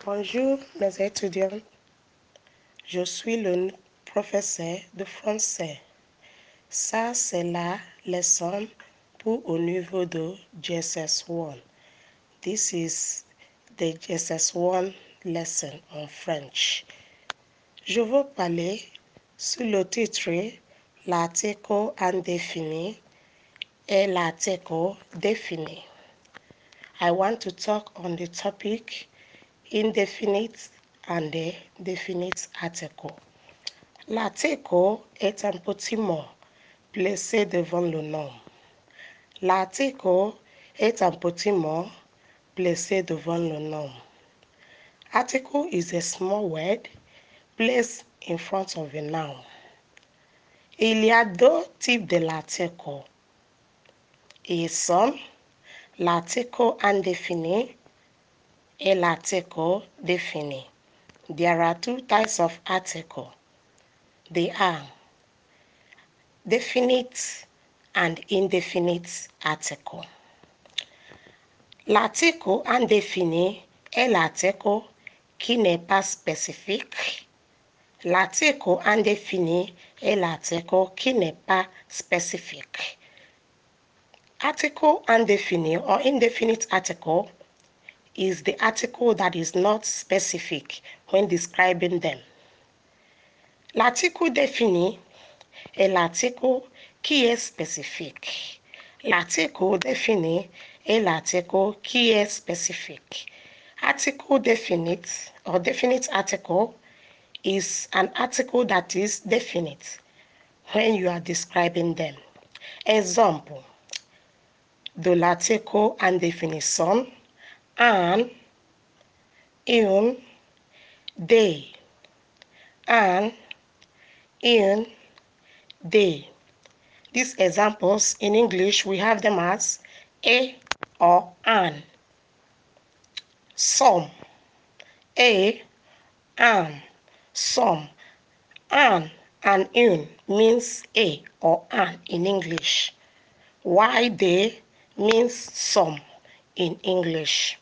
Bonjour mes étudiants, je suis le professeur de français. Ça, c'est la leçon pour au niveau de JSS1. This is the JSS1 lesson on French. Je veux parler sur le titre l'article indéfini et l'article défini. I want to talk on the topic indefinite and the definite article. L'article est un petit mot placé devant le nom. L'article est un petit mot placé devant le nom. Article is a small word placed in front of a noun. Il y a deux types de l'article. Ils sont l'article indéfini et l'article défini. There are two types of article. They are definite and indefinite article. L'article indéfini est l'article qui n'est pas spécifique. L'article indéfini est l'article qui n'est pas spécifique. Article indéfini or indefinite article is the article that is not specific when describing them. L'article défini est l'article qui est spécifique. L'article défini est l'article qui est spécifique. Article definite or definite article is an article that is definite when you are describing them. Example, de l'article en définition, un, une, des, un, une, des. These examples in English, we have them as a or an. Some, a, an, some. An and un means a or an in English, while they means some in English.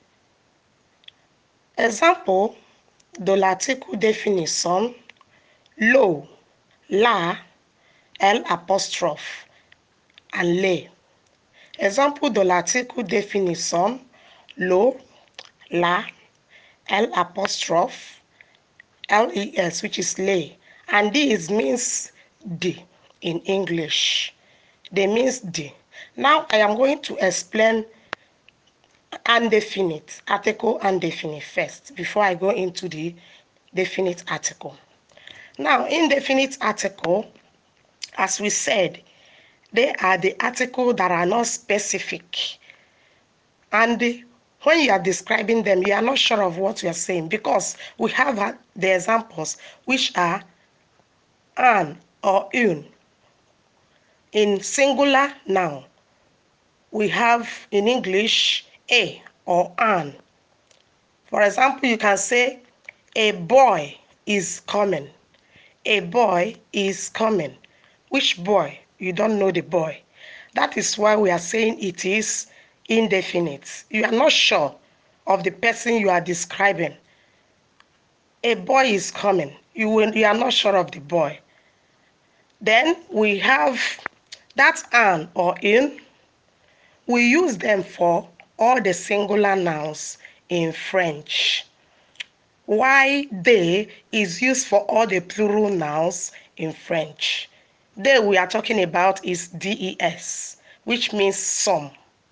Example de l'article définition, l'eau, la, L apostrophe, and les. Example de l'article définition, l'eau, la, L apostrophe, les, which is les. And this means the in English. They means the. Now I am going to explain indefinite article indefinite first before I go into the definite article. Now, indefinite article, as we said, they are the articles that are not specific. And when you are describing them, you are not sure of what you are saying because we have the examples which are an or un. In singular noun, we have in English a or an. For example, you can say, a boy is coming. A boy is coming. Which boy? You don't know the boy. That is why we are saying it is indefinite. You are not sure of the person you are describing. A boy is coming. You are not sure of the boy. Then we have that an or in. We use them for all the singular nouns in French. Why they is used for all the plural nouns in French. They we are talking about is des, which means some.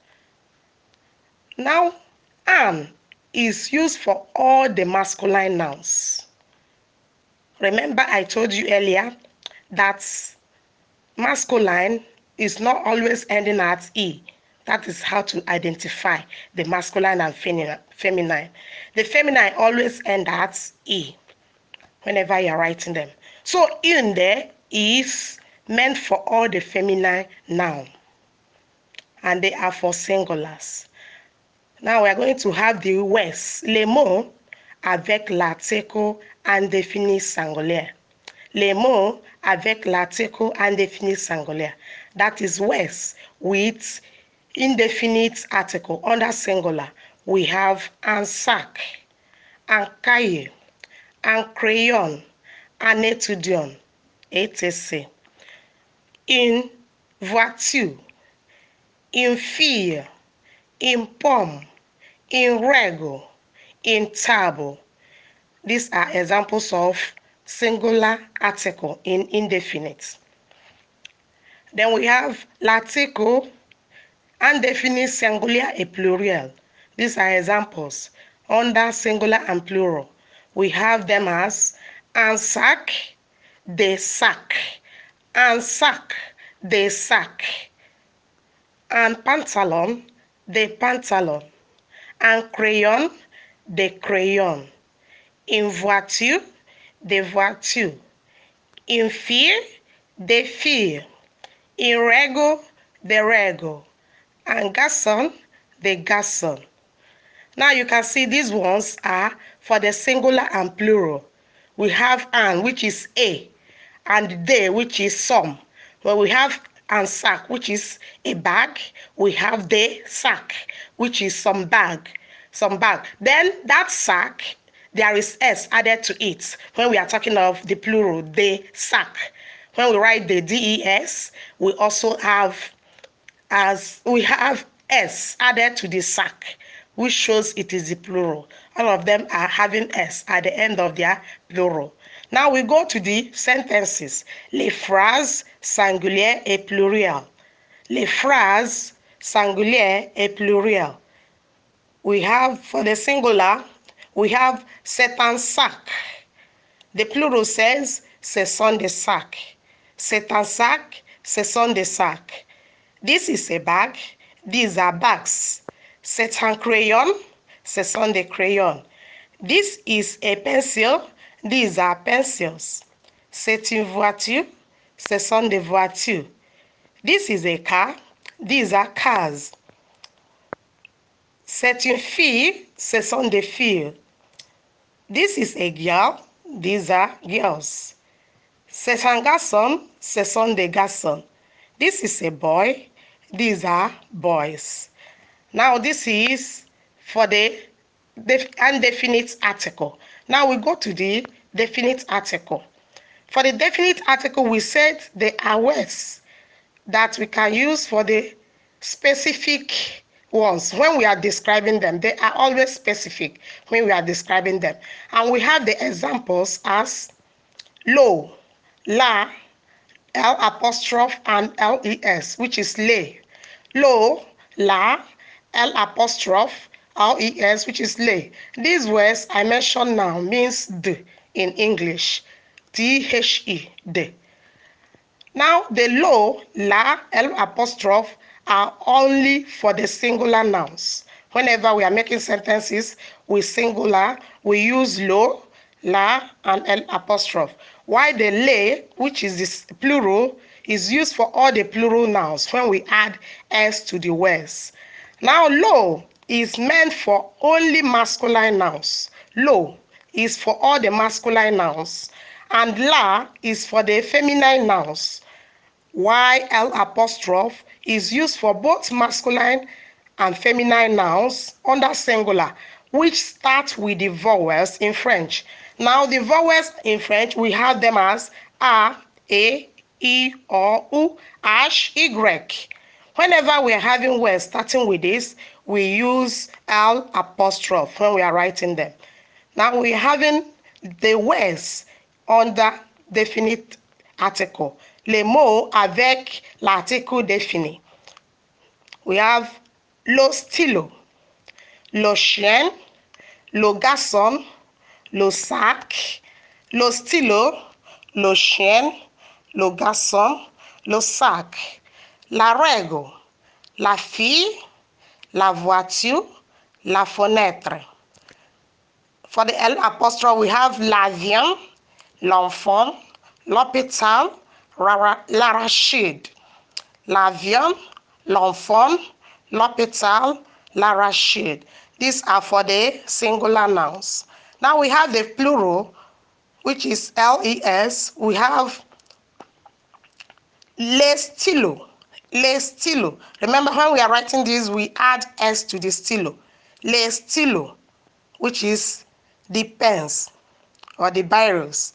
Now, an is used for all the masculine nouns. Remember I told you earlier that masculine is not always ending at e. That is how to identify the masculine and feminine. The feminine always end at e whenever you are writing them. So in there is meant for all the feminine noun, and they are for singulars. Now we are going to have the words. Les mots avec l'article indéfini singulier. Les mots avec l'article indéfini singulier. That is words with indefinite article under singular. We have un sac, and cahier, and crayon, and étudiant, etc. Une voiture, une fille, une pomme, une règle, une table. These are examples of singular article in indefinite. Then we have l'article indefinite singular et pluriel. These are examples under singular and plural. We have them as un sac, des sacs, un sac, des sacs, un pantalon, des pantalons, un crayon, des crayons, une voiture, des voitures, une fille, des filles, une règle, des règles, un garçon, des garçons. Now you can see these ones are for the singular and plural. We have an, which is a, and they, which is some. When we have and sack, which is a bag, we have the sack, which is some bag. Then that sack, there is s added to it. When we are talking of the plural, the sack. When we write the des, we also have s added to the sack, which shows it is the plural. All of them are having s at the end of their plural. Now we go to the sentences. Les phrases singulières et plurielles. Les phrases singulières et plurielles. We have, for the singular, we have c'est un sac. The plural says ce sont des sacs. C'est un sac, ce sont des sacs. This is a bag, these are bags. C'est un crayon, ce sont des crayons. This is a pencil, these are pencils. C'est une voiture, ce sont des voitures. This is a car, these are cars. C'est une fille, ce sont des filles. This is a girl, these are girls. C'est un garçon, ce sont des garçons. This is a boy, these are boys. Now this is for the indefinite article. Now we go to the definite article. For the definite article, we said there are words that we can use for the specific ones. When we are describing them, they are always specific when we are describing them. And we have the examples as lo, la, L apostrophe and les, which is lay. Lo, la, L apostrophe, les, which is lay. These words I mentioned now means the in English. The, the. Now the lo, la, L apostrophe are only for the singular nouns. Whenever we are making sentences with singular, we use lo, la, and L apostrophe. While the lay, which is this plural, is used for all the plural nouns when we add s to the words. Now lo is meant for only masculine nouns. Lo is for all the masculine nouns. And la is for the feminine nouns. While L apostrophe is used for both masculine and feminine nouns under singular, which start with the vowels in French. Now the vowels in French, we have them as A, E, I, O, U, H, Y. Whenever we are having words starting with this, we use L apostrophe when we are writing them. Now we are having the words under definite article. Les mots avec l'article défini. We have le stylo, le chien, le garçon, le sac, le stylo, le chien, le garçon, le sac, la règle, la fille, la voiture, la fenêtre. For the L apostrophe, we have l'avion, l'enfant, l'hôpital, l'arachide. L'avion, l'enfant, l'hôpital, l'arachide. These are for the singular nouns. Now we have the plural, which is les. We have les stylos. Les stylos. Remember, when we are writing this, we add s to the stylo. Les stylos, which is the pens or the biros.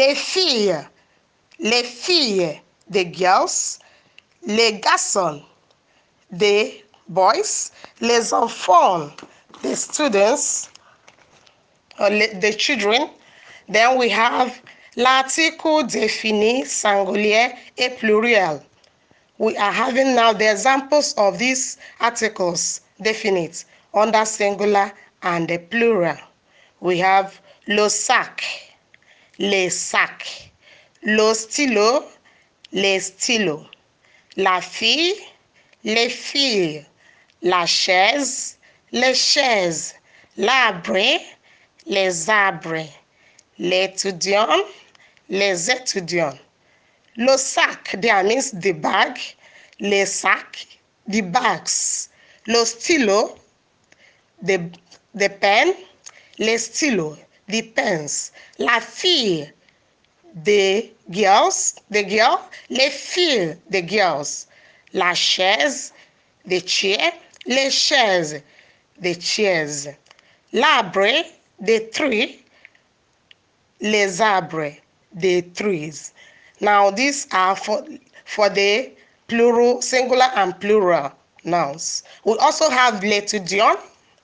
Les filles, the girls. Les garçons, the boys. Les enfants, the students or the children. Then we have l'article défini singulier et pluriel. We are having now the examples of these articles definite under singular and the plural. We have le sac, les sacs, le stylo, les stylos, la fille, les filles, la chaise, les chaises, l'arbre, les arbres, l'étudiant, les étudiants. Le sac there means the bag, les sacs, the bags. Le stylo, the pen, les stylos, the pens. La fille, the girl, les filles, the girls. La chaise, the chair, les chaises, the chairs. L'arbre, the tree, les arbres, the trees. Now these are for the plural, singular and plural nouns. We also have l'étudiant,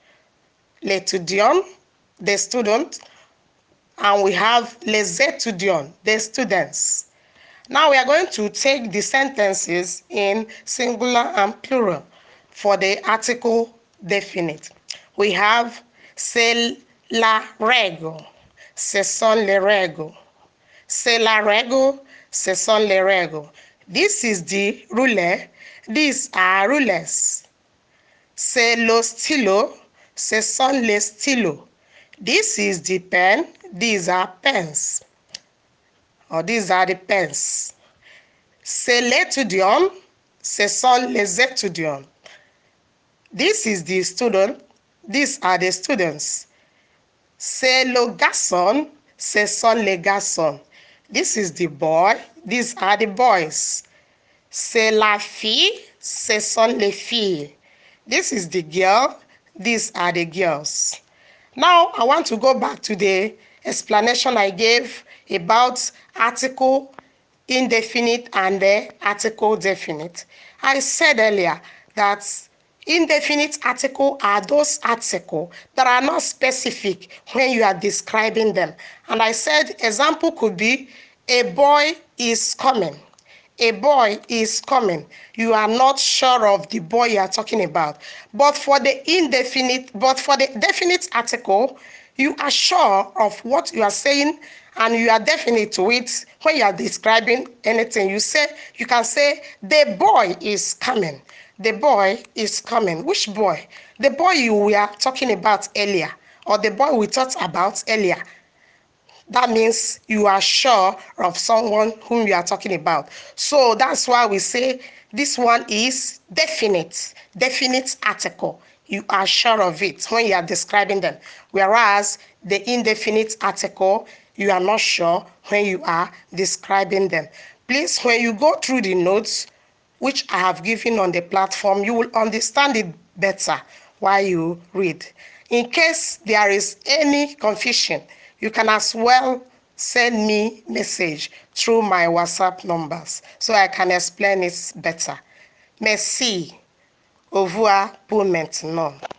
the student, and we have les étudiants, the students. Now we are going to take the sentences in singular and plural for the article definite. We have c'est la règle, ce sont les règles. C'est la règle, ce sont les règles. This is the ruler, these are rulers. C'est le stylo, ce sont les stylos. This is the pen, these are pens. Or these are the pens. C'est l'étudiant, ce sont les étudiants. This is the student, these are the students. C'est le garçon, ce sont les garçons. This is the boy, these are the boys. C'est la fille, ce sont les filles. This is the girl, these are the girls. Now I want to go back to the explanation I gave about article indefinite and the article definite. I said earlier that indefinite article are those articles that are not specific when you are describing them. And I said example could be a boy is coming. A boy is coming. You are not sure of the boy you are talking about. But for the definite article, you are sure of what you are saying and you are definite to it when you are describing anything. You can say the boy is coming. The boy is coming. Which boy? The boy you were talking about earlier, or the boy we talked about earlier. That means you are sure of someone whom you are talking about. So that's why we say this one is definite article. You are sure of it when you are describing them. Whereas the indefinite article, you are not sure when you are describing them. Please, when you go through the notes, which I have given on the platform, you will understand it better while you read. In case there is any confusion, you can as well send me message through my WhatsApp numbers so I can explain it better. Merci. Au revoir pour maintenant.